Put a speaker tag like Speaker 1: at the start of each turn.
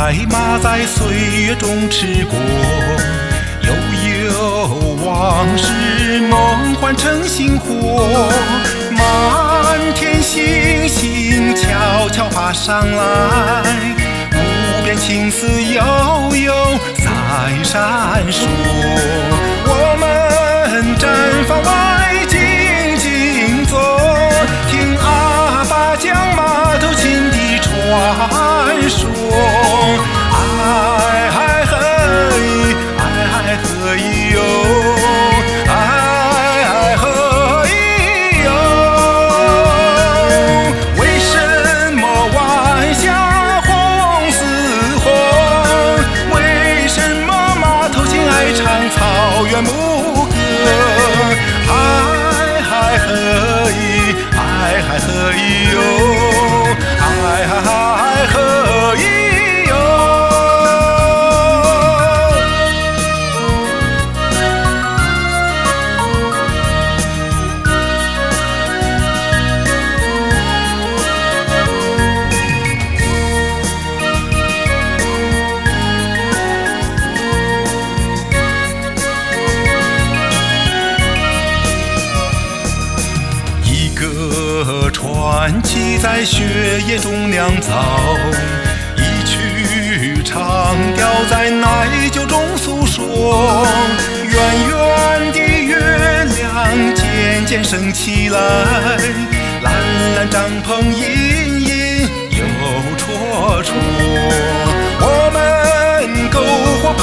Speaker 1: 白马在岁月中驰过，悠悠往事梦幻成星火。满天星星悄悄爬上来，无边青丝悠悠在闪烁。我们毡房外静静坐，听阿爸讲马头琴的传说。哎嗨嘿，哎嗨嘿哟，哎嗨嘿哟。为什么晚霞红似火？为什么马头琴爱唱草原牧歌？哎嗨嘿，哎嗨嘿哟，哎嗨嘿哟。一个传奇在血液中酿造，一曲长调在奶酒中诉说。圆圆的月亮渐渐升起来，蓝蓝帐篷隐隐又绰绰。我们篝火